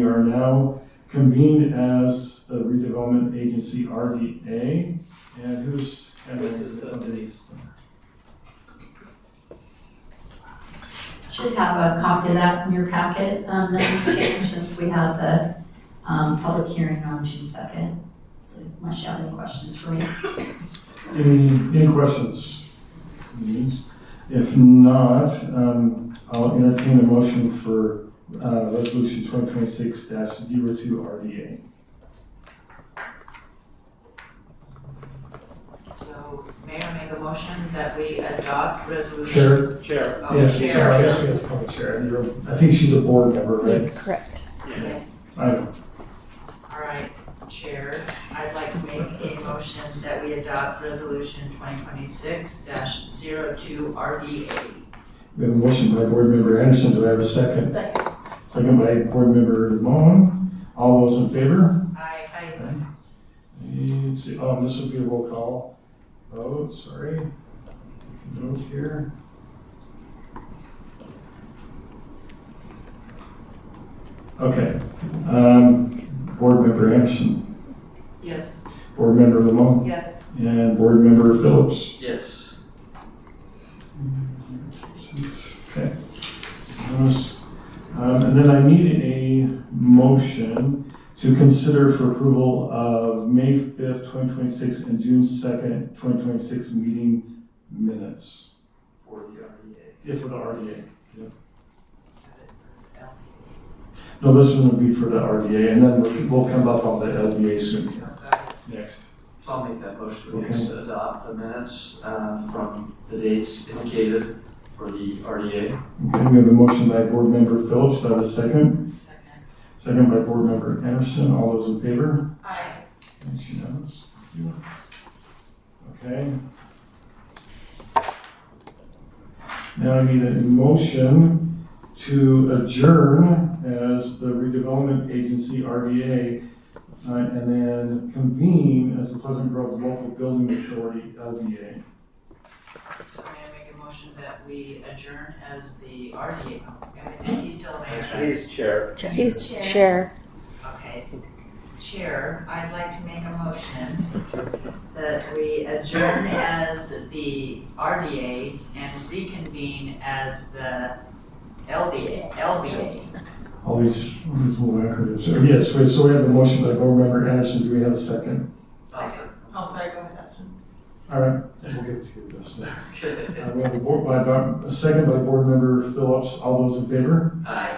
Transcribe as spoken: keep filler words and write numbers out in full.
we are now convened as the redevelopment agency R D A. And who's This is uh, Denise. Should have a copy of that in your packet. Um, nothing's changed since we had the, um, public hearing on June second. So unless you have any questions for me. Any, any questions? If not, um, I'll entertain a motion for uh, resolution twenty twenty-six dash zero two R D A. So, Mayor, make a motion that we adopt resolution. Chair? Chair. Oh, Yeah, Chair. sorry, I guess we have to call the chair. You're- I think she's a board member, right? Correct. Yeah. I don't. All right, Chair, I'd like to make a motion that we adopt resolution twenty twenty-six dash zero two R D A. We have a motion by board member Anderson. Do I have a second? Second. Second by board member Limon. All those in favor? Aye. Aye. Let's see, oh, this will be a roll call vote, sorry. Note here. Okay, um, board member Anderson, Yes. board member Limon, Yes. and board member Phillips. Yes. Okay. Those, Um, and then I need a motion to consider for approval of May fifth, twenty twenty-six and June second, twenty twenty-six meeting minutes. For the R D A. Yeah, for the R D A. Yeah. No, this one will be for the R D A, and then we'll, we'll come up on the L D A soon, next. So I'll make that motion. We Okay. just adopt the minutes uh, from the dates indicated for the R D A. Okay, we have a motion by board member Phillips, do I have a second? Second. Second by board member Anderson, all those in favor? Aye. Thanks, unanimous. Thank you. Okay. Now I need a motion to adjourn as the redevelopment agency, R D A, uh, and then convene as the Pleasant Grove Local Building Authority, L D A. So may I make a motion that we adjourn as the R D A? I mean, is he still a mayor? He's chair. He's Chair. chair. Okay. Chair, I'd like to make a motion that we adjourn as the R D A and reconvene as the L D A, L B A. All these, all these little acronyms. So, Yes, wait, so we have a motion by board member Anderson, do we have a second? Awesome. Oh, sorry, go ahead, Dustin. All right, we'll give it to you, Dustin. Good. Uh, we have a board, by, by- a second by board member Phillips, all those in favor? Aye.